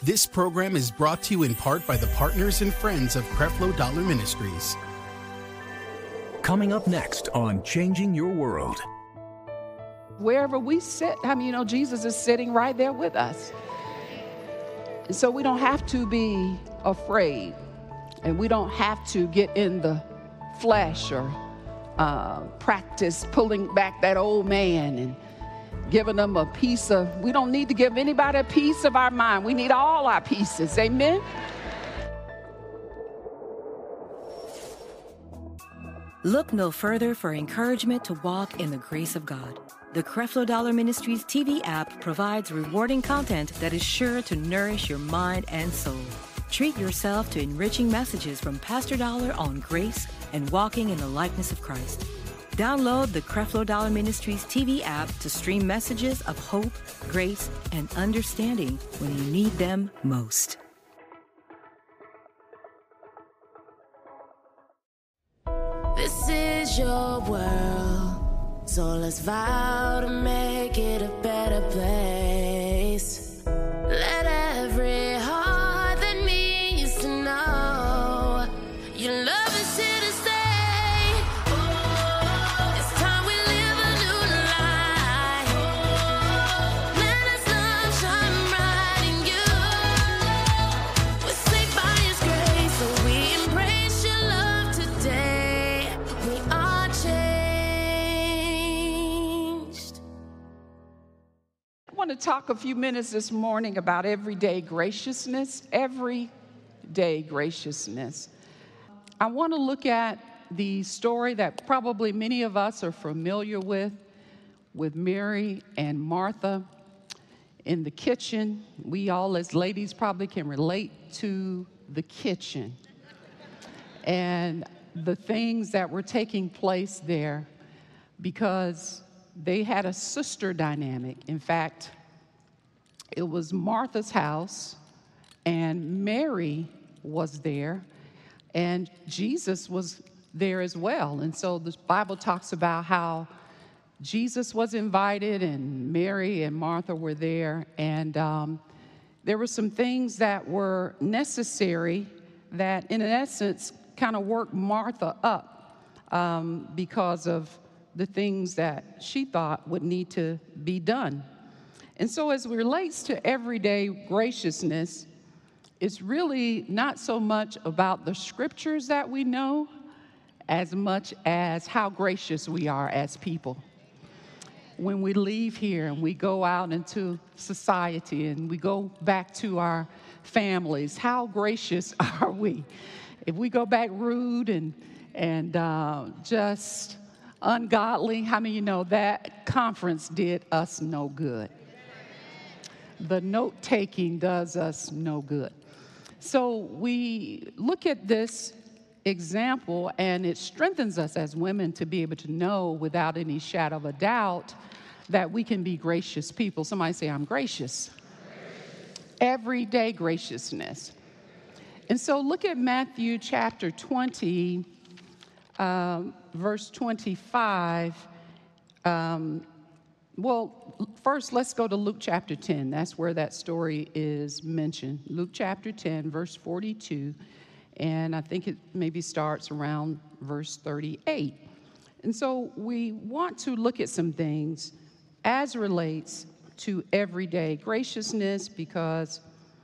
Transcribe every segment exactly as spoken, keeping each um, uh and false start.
This program is brought to you in part by the partners and friends of Creflo Dollar Ministries. Coming up next on Changing Your World. Wherever we sit, I mean, you know, Jesus is sitting right there with us. And so we don't have to be afraid, and we don't have to get in the flesh or uh, practice pulling back that old man and giving them a piece of, we don't need to give anybody a piece of our mind. We need all our pieces. Amen? Look no further for encouragement to walk in the grace of God. The Creflo Dollar Ministries T V app provides rewarding content that is sure to nourish your mind and soul. Treat yourself to enriching messages from Pastor Dollar on grace and walking in the likeness of Christ. Download the Creflo Dollar Ministries T V app to stream messages of hope, grace, and understanding when you need them most. This is your world, so let's vow to make it a better place. Let every heart that needs to know your love is here to stay. Oh, it's time we live a new life. Oh, let us love shine bright in you. We're saved by His grace, so we embrace your love today. We are changed. I want to talk a few minutes this morning about everyday graciousness, everyday graciousness. I want to look at the story that probably many of us are familiar with, with Mary and Martha in the kitchen. We all as ladies probably can relate to the kitchen and the things that were taking place there, because they had a sister dynamic. In fact, it was Martha's house, and Mary was there, and Jesus was there as well. And so the Bible talks about how Jesus was invited, and Mary and Martha were there, and um, there were some things that were necessary that, in essence, kind of worked Martha up um, because of the things that she thought would need to be done. And so as it relates to everyday graciousness, it's really not so much about the scriptures that we know as much as how gracious we are as people. When we leave here and we go out into society and we go back to our families, how gracious are we? If we go back rude and, and uh, just ungodly, how many of you know that conference did us no good? The note-taking does us no good. So we look at this example, and it strengthens us as women to be able to know without any shadow of a doubt that we can be gracious people. Somebody say, I'm gracious. Everyday graciousness. And so look at Matthew chapter twenty, um, verse twenty-five. Um, well, first, let's go to Luke chapter ten. That's where that story is mentioned. Luke chapter ten, verse forty-two. And I think it maybe starts around verse thirty-eight. And so we want to look at some things as relates to everyday graciousness, because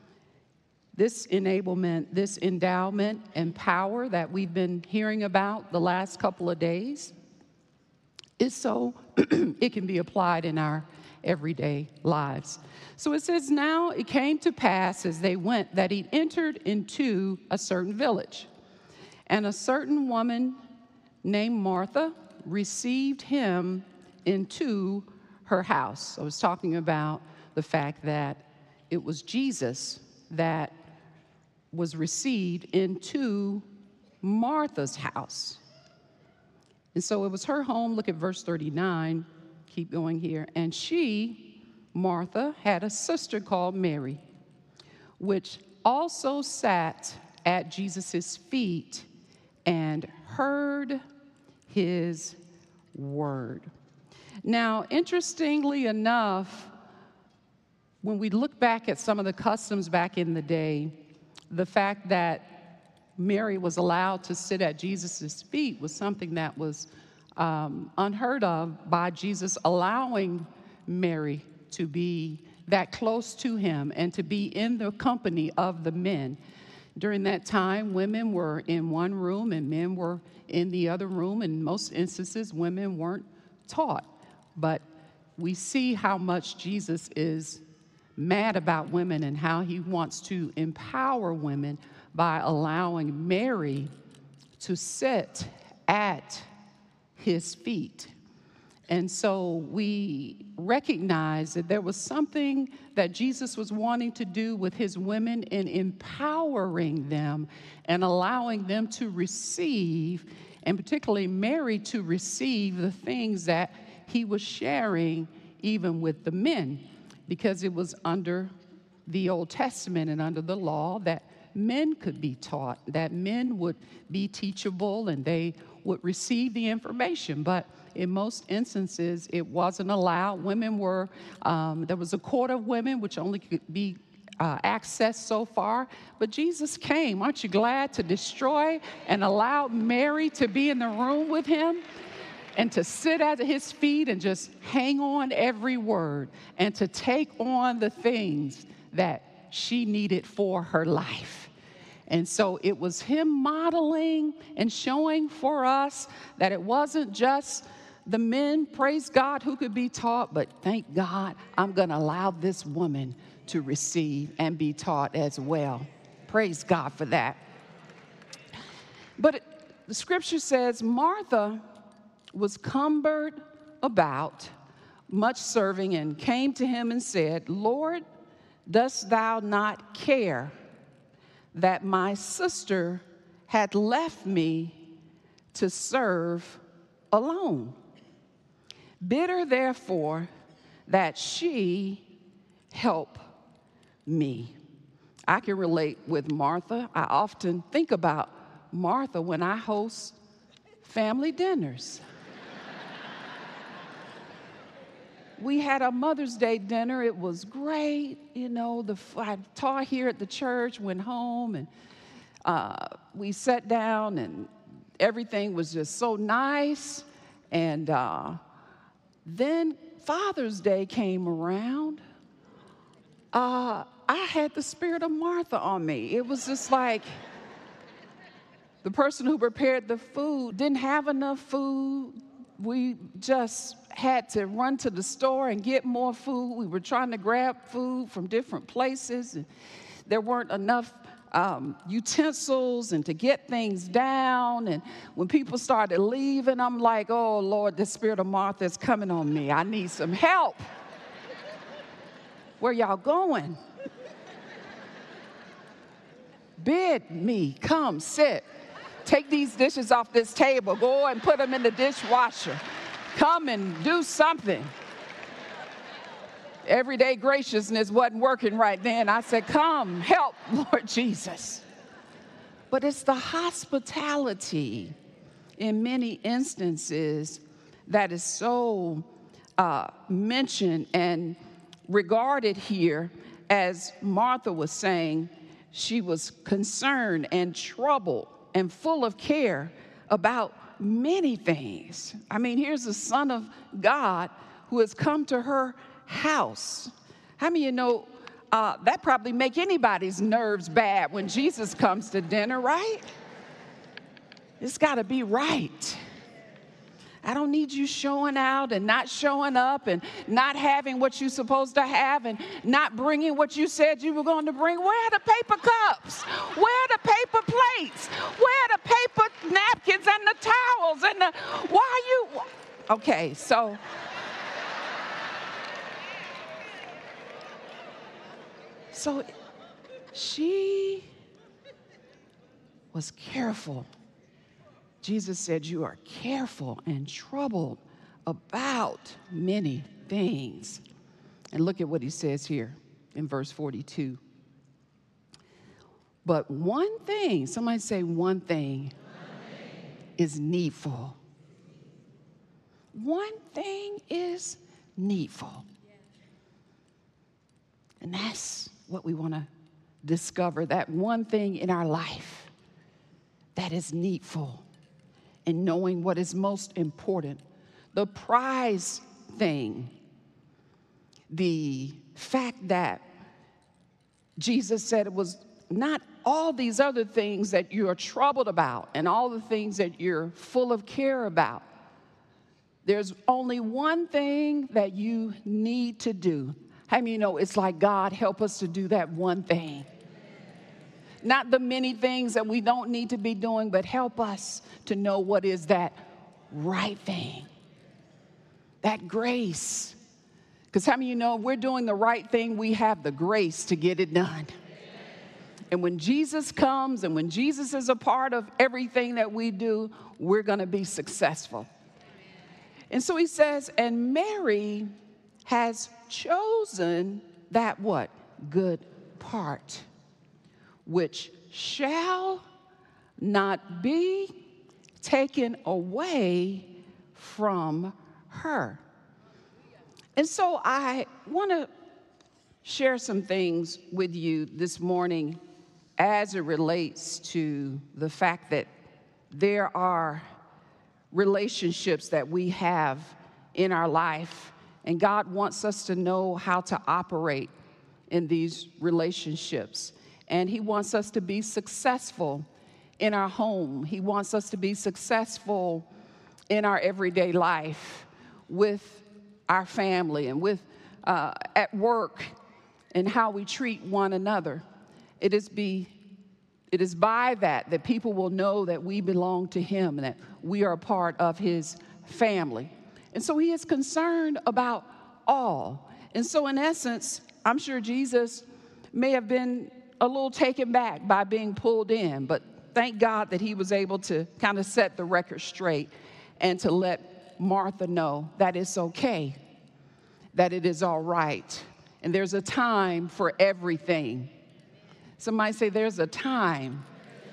this enablement, this endowment and power that we've been hearing about the last couple of days is so it can be applied in our everyday lives. So it says, now it came to pass as they went that he entered into a certain village, and a certain woman named Martha received him into her house. I was talking about the fact that it was Jesus that was received into Martha's house. And so it was her home. Look at verse thirty-nine. Keep going here. And she, Martha, had a sister called Mary, which also sat at Jesus' feet and heard his word. Now, interestingly enough, when we look back at some of the customs back in the day, the fact that Mary was allowed to sit at Jesus' feet was something that was um, unheard of by Jesus allowing Mary to be that close to him and to be in the company of the men. During that time, women were in one room and men were in the other room. In most instances, women weren't taught. But we see how much Jesus is mad about women and how he wants to empower women by allowing Mary to sit at his feet. And so we recognize that there was something that Jesus was wanting to do with his women in empowering them and allowing them to receive, and particularly Mary to receive the things that he was sharing even with the men, because it was under the Old Testament and under the law that men could be taught, that men would be teachable and they would receive the information. But in most instances, it wasn't allowed. Women were, um, there was a court of women which only could be uh, accessed so far. But Jesus came, aren't you glad, to destroy and allow Mary to be in the room with him and to sit at his feet and just hang on every word and to take on the things that she needed for her life. And so it was him modeling and showing for us that it wasn't just the men, praise God, who could be taught, but thank God I'm going to allow this woman to receive and be taught as well. Praise God for that. But it, the scripture says Martha was cumbered about much serving and came to him and said, Lord, dost thou not care that my sister had left me to serve alone? Bid her therefore that she help me. I can relate with Martha. I often think about Martha when I host family dinners. We had a Mother's Day dinner. It was great. You know, the, I taught here at the church, went home, and uh, we sat down, and everything was just so nice. And uh, then Father's Day came around. Uh, I had the spirit of Martha on me. It was just like the person who prepared the food didn't have enough food. We just had to run to the store and get more food. We were trying to grab food from different places, and there weren't enough um, utensils and to get things down. And when people started leaving, I'm like, oh, Lord, the spirit of Martha is coming on me. I need some help. Where y'all going? Bid me, come, sit. Take these dishes off this table. Go and put them in the dishwasher. Come and do something. Everyday graciousness wasn't working right then. I said, come, help, Lord Jesus. But it's the hospitality in many instances that is so uh, mentioned and regarded here. As Martha was saying, she was concerned and troubled and full of care about many things. I mean, here's the Son of God who has come to her house. How many of you know uh, that probably make anybody's nerves bad when Jesus comes to dinner, right? It's got to be right. I don't need you showing out and not showing up and not having what you're supposed to have and not bringing what you said you were going to bring. Where are the paper cups? Where are the paper plates? Where are the paper napkins and the towels and the, why are you? Okay, so. So she was careful. Jesus said, you are careful and troubled about many things. And look at what he says here in verse forty-two. But one thing, somebody say one thing, one thing is needful. One thing is needful. And that's what we want to discover, that one thing in our life that is needful, and knowing what is most important, the prize thing, the fact that Jesus said it was not all these other things that you're troubled about and all the things that you're full of care about. There's only one thing that you need to do. How many of you know it's like, God, help us to do that one thing? Not the many things that we don't need to be doing, but help us to know what is that right thing, that grace. Because how many of you know if we're doing the right thing, we have the grace to get it done. And when Jesus comes and when Jesus is a part of everything that we do, we're going to be successful. And so he says, and Mary has chosen that what? Good part, which shall not be taken away from her. And so I want to share some things with you this morning as it relates to the fact that there are relationships that we have in our life, and God wants us to know how to operate in these relationships. And he wants us to be successful in our home. He wants us to be successful in our everyday life with our family and with uh, at work and how we treat one another. It is be it is by that that people will know that we belong to him and that we are a part of his family. And so he is concerned about all. And so in essence, I'm sure Jesus may have been a little taken back by being pulled in, but thank God that he was able to kind of set the record straight and to let Martha know that it's okay, that it is all right, and there's a time for everything. Somebody say there's a time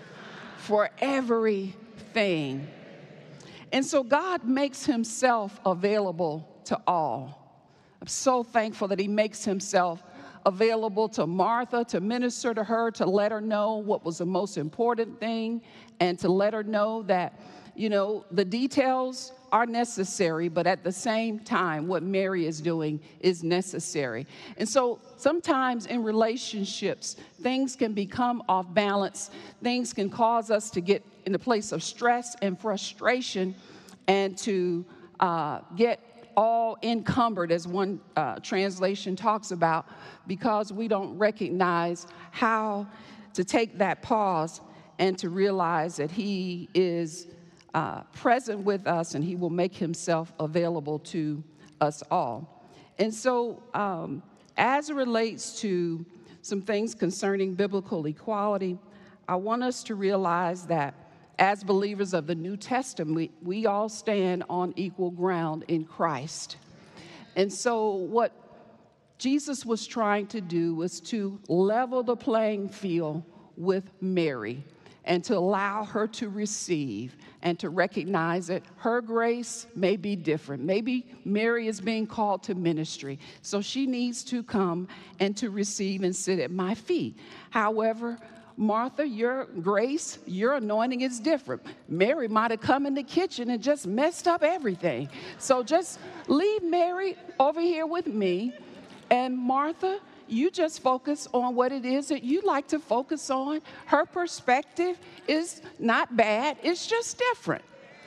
for everything. And so God makes himself available to all. I'm so thankful that he makes himself available to Martha, to minister to her, to let her know what was the most important thing, and to let her know that, you know, the details are necessary, but at the same time, what Mary is doing is necessary. And so sometimes in relationships, things can become off balance. Things can cause us to get in a place of stress and frustration and to uh, get all encumbered, as one uh, translation talks about, because we don't recognize how to take that pause and to realize that he is uh, present with us and he will make himself available to us all. And so um, as it relates to some things concerning biblical equality, I want us to realize that as believers of the New Testament, we, we all stand on equal ground in Christ. And so what Jesus was trying to do was to level the playing field with Mary and to allow her to receive and to recognize that her grace may be different. Maybe Mary is being called to ministry, so she needs to come and to receive and sit at my feet. However, Martha, your grace, your anointing is different. Mary might have come in the kitchen and just messed up everything. So just leave Mary over here with me. And Martha, you just focus on what it is that you like to focus on. Her perspective is not bad. It's just different.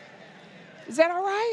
Is that all right?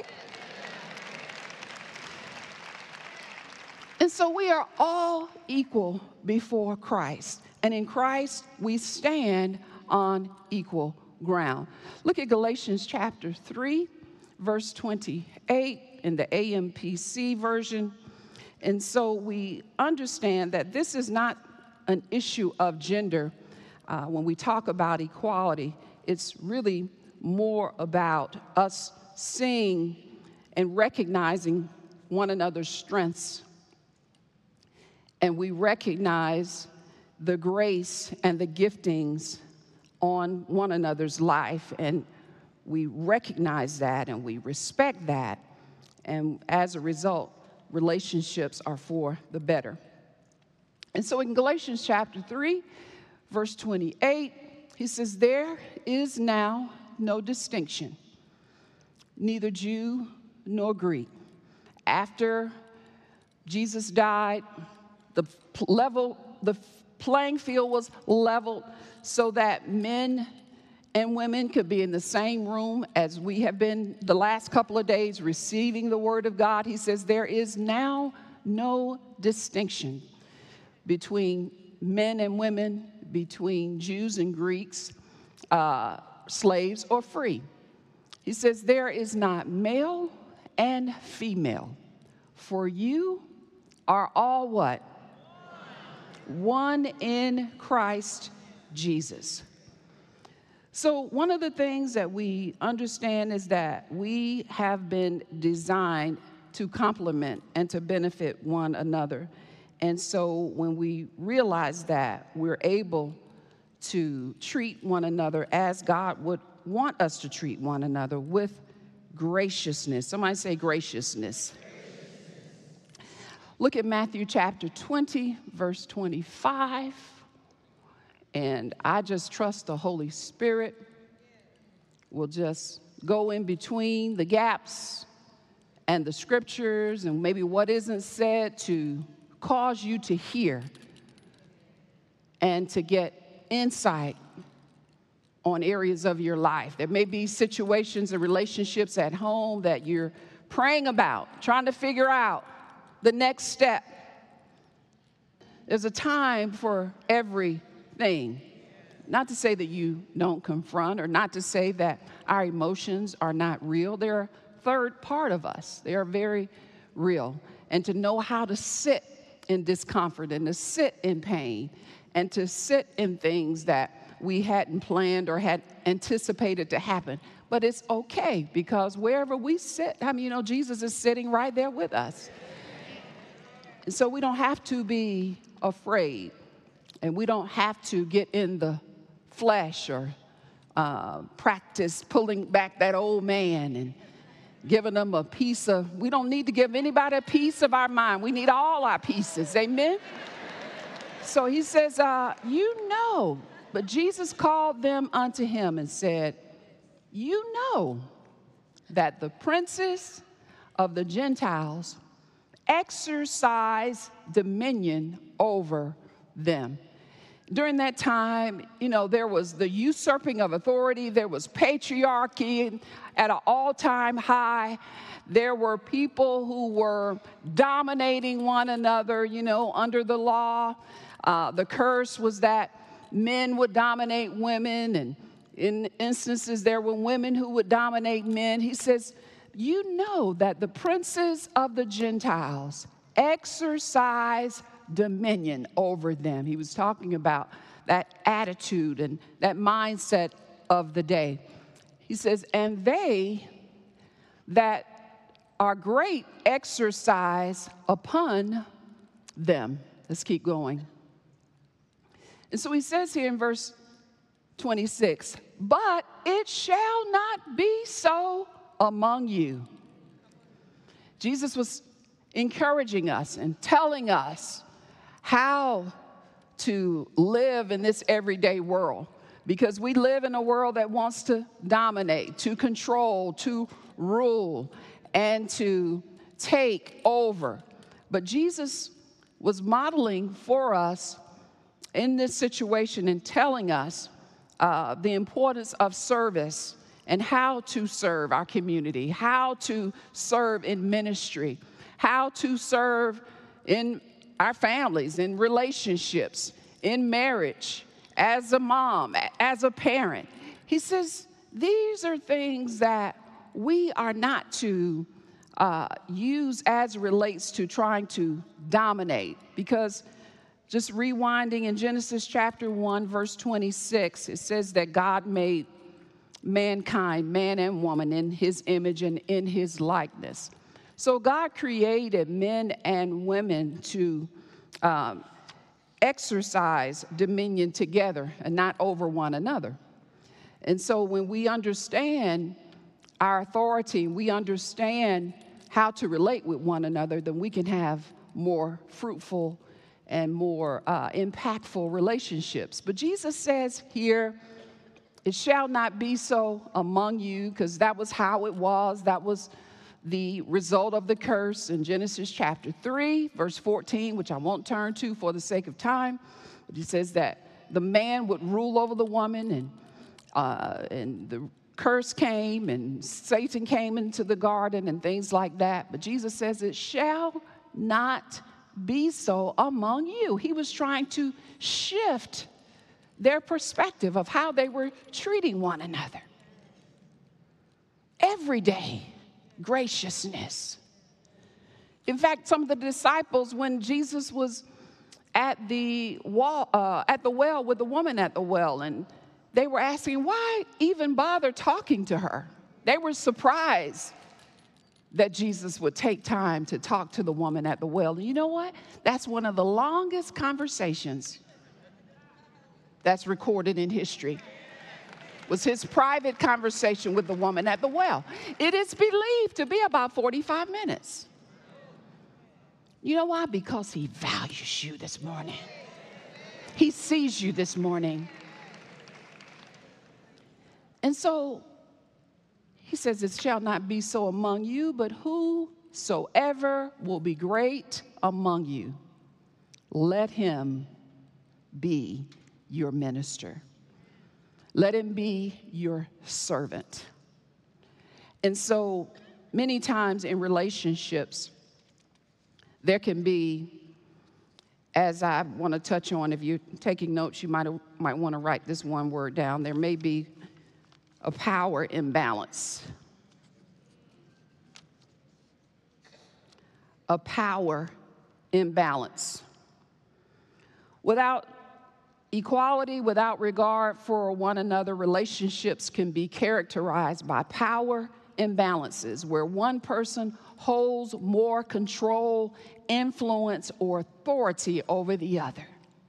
And so we are all equal before Christ. And in Christ, we stand on equal ground. Look at Galatians chapter three, verse twenty-eight in the A M P C version. And so we understand that this is not an issue of gender. Uh, when we talk about equality, it's really more about us seeing and recognizing one another's strengths. And we recognize the grace and the giftings on one another's life, and we recognize that and we respect that, and as a result, relationships are for the better. And so in Galatians chapter three, verse twenty-eight, he says, there is now no distinction, neither Jew nor Greek. After Jesus died, the level, the playing field was leveled so that men and women could be in the same room as we have been the last couple of days receiving the word of God. He says there is now no distinction between men and women, between Jews and Greeks, uh, slaves or free. He says there is not male and female, for you are all what? One in Christ Jesus. So one of the things that we understand is that we have been designed to complement and to benefit one another. And so when we realize that, we're able to treat one another as God would want us to treat one another, with graciousness. Somebody say graciousness. Look at Matthew chapter twenty, verse twenty-five. And I just trust the Holy Spirit will just go in between the gaps and the scriptures and maybe what isn't said to cause you to hear and to get insight on areas of your life. There may be situations and relationships at home that you're praying about, trying to figure out the next step. There's a time for everything. Not to say that you don't confront, or not to say that our emotions are not real. They're a third part of us. They are very real. And to know how to sit in discomfort and to sit in pain and to sit in things that we hadn't planned or had anticipated to happen. But it's okay, because wherever we sit, I mean, you know, Jesus is sitting right there with us. And so we don't have to be afraid, and we don't have to get in the flesh or uh, practice pulling back that old man and giving them a piece of, we don't need to give anybody a piece of our mind. We need all our pieces, amen? So he says, uh, you know, but Jesus called them unto him and said, you know that the princes of the Gentiles exercise dominion over them. During that time, you know, there was the usurping of authority. There was patriarchy at an all-time high. There were people who were dominating one another, you know, under the law. Uh, the curse was that men would dominate women, and in instances there were women who would dominate men. He says, you know that the princes of the Gentiles exercise dominion over them. He was talking about that attitude and that mindset of the day. He says, and they that are great exercise upon them. Let's keep going. And so he says here in verse twenty-six, but it shall not be so among you. Jesus was encouraging us and telling us how to live in this everyday world, because we live in a world that wants to dominate, to control, to rule, and to take over. But Jesus was modeling for us in this situation and telling us uh, the importance of service and how to serve our community, how to serve in ministry, how to serve in our families, in relationships, in marriage, as a mom, as a parent. He says these are things that we are not to uh, use as it relates to trying to dominate, because just rewinding in Genesis chapter one, verse twenty-six, it says that God made mankind, man and woman, in his image and in his likeness. So God created men and women to um, exercise dominion together and not over one another. And so when we understand our authority, we understand how to relate with one another, then we can have more fruitful and more uh, impactful relationships. But Jesus says here, it shall not be so among you, because that was how it was. That was the result of the curse in Genesis chapter three, verse fourteen, which I won't turn to for the sake of time. But he says that the man would rule over the woman, and uh, and the curse came, and Satan came into the garden and things like that. But Jesus says it shall not be so among you. He was trying to shift their perspective of how they were treating one another. Everyday graciousness. In fact, some of the disciples, when Jesus was at the wall, uh, at the well with the woman at the well, and they were asking, why even bother talking to her? They were surprised that Jesus would take time to talk to the woman at the well. And you know what? That's one of the longest conversations that's recorded in history. Was his private conversation with the woman at the well. It is believed to be about forty-five minutes. You know why? Because he values you this morning. He sees you this morning. And so he says, it shall not be so among you, but whosoever will be great among you, let him be your minister. Let him be your servant. And so many times in relationships, there can be, as I want to touch on, if you're taking notes, you might, might want to write this one word down. There may be a power imbalance. A power imbalance. Without equality, without regard for one another, relationships can be characterized by power imbalances, where one person holds more control, influence, or authority over the other.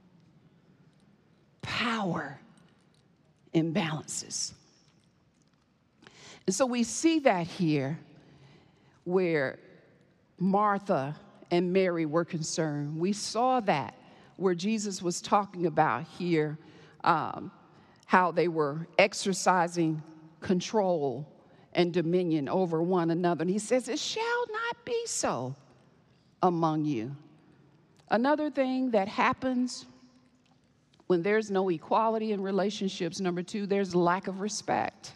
Power imbalances. And so we see that here where Martha and Mary were concerned. We saw that where Jesus was talking about here, um, how they were exercising control and dominion over one another. And he says, it shall not be so among you. Another thing that happens when there's no equality in relationships, number two, there's lack of respect.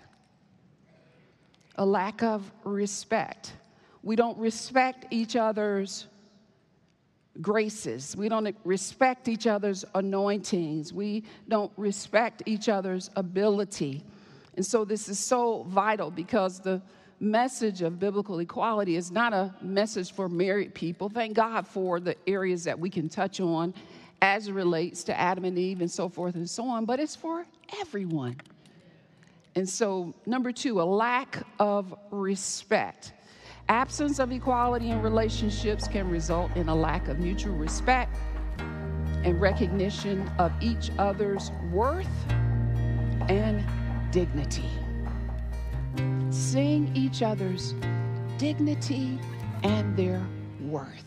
A lack of respect. We don't respect each other's graces. We don't respect each other's anointings. We don't respect each other's ability. And so this is so vital, because the message of biblical equality is not a message for married people. Thank God for the areas that we can touch on as it relates to Adam and Eve and so forth and so on, but it's for everyone. And so, number two, a lack of respect. Absence of equality in relationships can result in a lack of mutual respect and recognition of each other's worth and dignity. Seeing each other's dignity and their worth.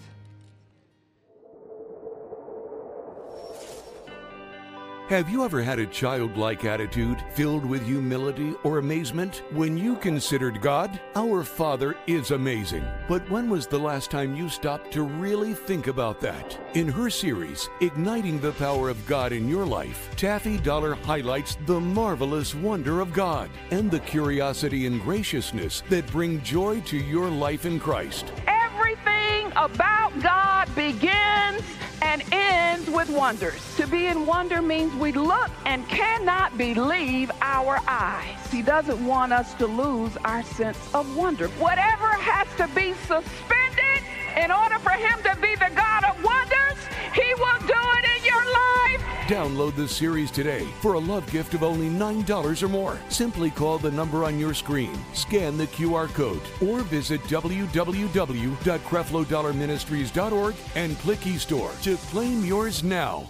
Have you ever had a childlike attitude filled with humility or amazement when you considered God? Our Father is amazing. But when was the last time you stopped to really think about that? In her series, Igniting the Power of God in Your Life, Taffy Dollar highlights the marvelous wonder of God and the curiosity and graciousness that bring joy to your life in Christ. Everything about God begins and ends with wonders. To be in wonder means we look and cannot believe our eyes. He doesn't want us to lose our sense of wonder. Whatever has to be suspended in order for him to be the God of wonders, he will do it in your life. Download the series today for a love gift of only nine dollars or more. Simply call the number on your screen, scan the Q R code, or visit w w w dot creflo dollar ministries dot org and click eStore to claim yours now.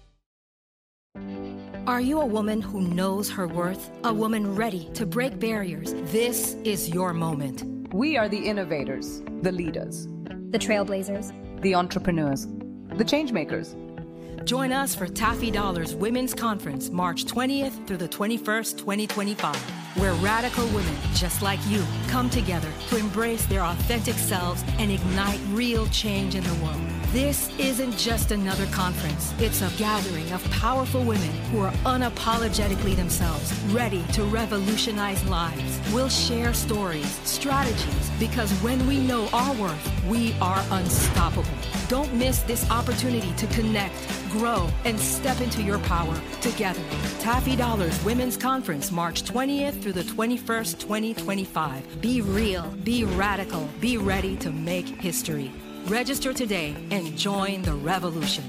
Are you a woman who knows her worth? A woman ready to break barriers? This is your moment. We are the innovators, the leaders, the trailblazers, the entrepreneurs, the change makers. Join us for Taffy Dollar's Women's Conference, March twentieth through the twenty-first, twenty twenty-five, where radical women just like you come together to embrace their authentic selves and ignite real change in the world. This isn't just another conference. It's a gathering of powerful women who are unapologetically themselves, ready to revolutionize lives. We'll share stories, strategies, because when we know our worth, we are unstoppable. Don't miss this opportunity to connect, grow, and step into your power together. Taffy Dollar's Women's Conference, March twentieth through the twenty-first, twenty twenty-five. Be real, be radical, be ready to make history. Register today and join the revolution.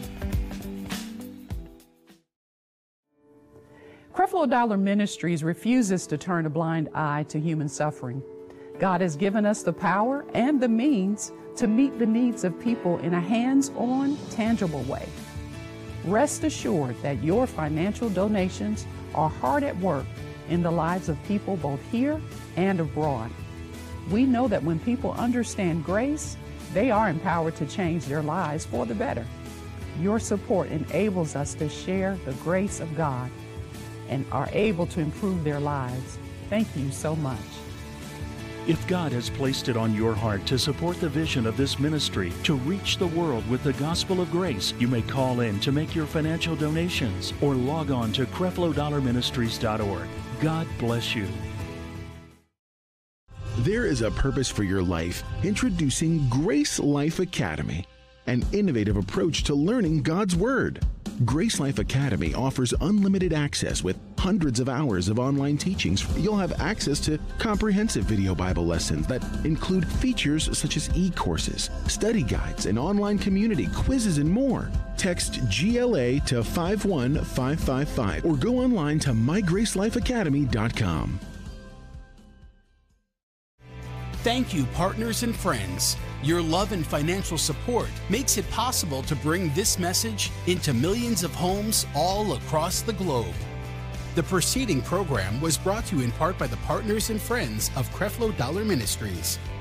Creflo Dollar Ministries refuses to turn a blind eye to human suffering. God has given us the power and the means to meet the needs of people in a hands-on, tangible way. Rest assured that your financial donations are hard at work in the lives of people both here and abroad. We know that when people understand grace, they are empowered to change their lives for the better. Your support enables us to share the grace of God and are able to improve their lives. Thank you so much. If God has placed it on your heart to support the vision of this ministry to reach the world with the gospel of grace, you may call in to make your financial donations or log on to creflo dollar ministries dot org. God bless you. There is a purpose for your life. Introducing Grace Life Academy, an innovative approach to learning God's Word. Grace Life Academy offers unlimited access with hundreds of hours of online teachings. You'll have access to comprehensive video Bible lessons that include features such as e-courses, study guides, an online community, quizzes, and more. Text G L A to five one five five five or go online to my grace life academy dot com. Thank you, partners and friends. Your love and financial support makes it possible to bring this message into millions of homes all across the globe. The preceding program was brought to you in part by the partners and friends of Creflo Dollar Ministries.